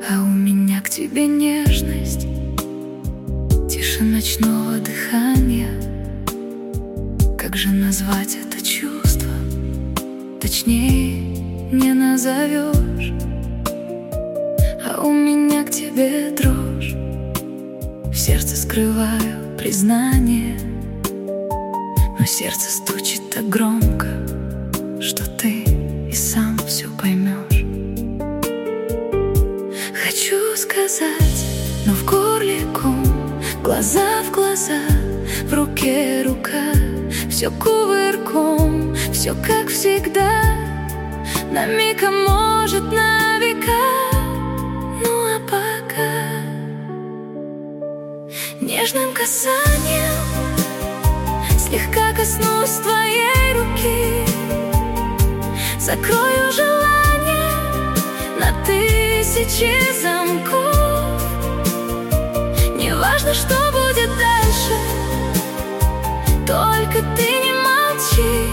А у меня к тебе нежность, тише ночного дыхания. Как же назвать это чувство? Точнее не назовешь. А у меня к тебе дрожь, в сердце скрываю признание, но сердце стучит так громко, что ты и сам все поймешь. Хочу сказать, но в горле ком, глаза в глаза, в руке рука. Все кувырком, все как всегда, на миг, а может на века. Ну а пока нежным касанием слегка коснусь твоей руки, закрою желание на тысячи замков. Не важно, что будет дальше, только ты не молчи.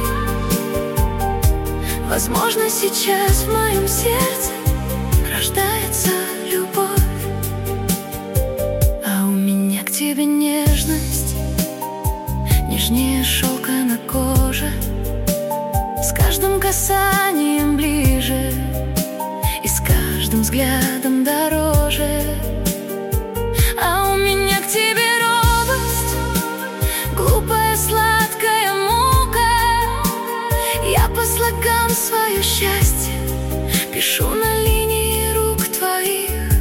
Возможно, сейчас в моем сердце рождается любовь. А у меня к тебе нежность, нежнее шелка на коже, с каждым касанием ближе и с каждым взглядом дороже. А у меня к тебе робость, глупая сладкая мука. Я по слогам свое счастье пишу на линии рук твоих.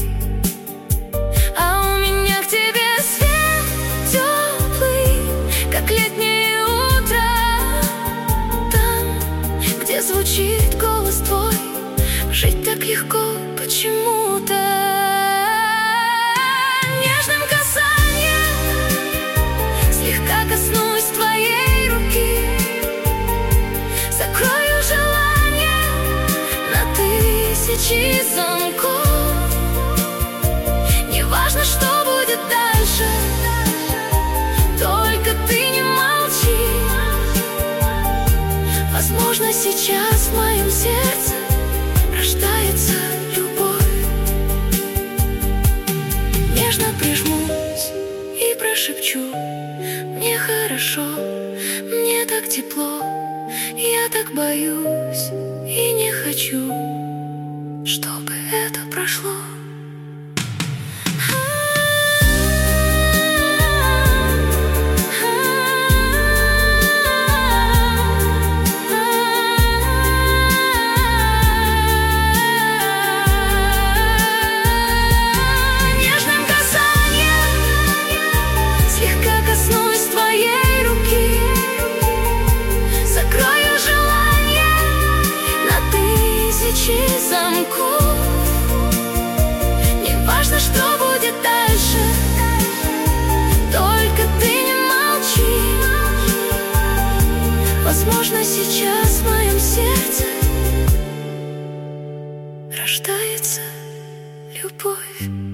А у меня к тебе свет теплый, как летнее утро. Там, где звучит голос твой, жить так легко почему-то. Нежным касанием слегка коснусь твоей руки, закрою желание на тысячи замков. Не важно, что будет дальше, только ты не молчи. Возможно, сейчас в моем сердце рождается любовь. Нежно прижмусь и прошепчу: мне хорошо, мне так тепло. Я так боюсь и не хочу, чтобы это прошло. Замков. Не важно, что будет дальше, только ты не молчи. Возможно, сейчас в моем сердце рождается любовь.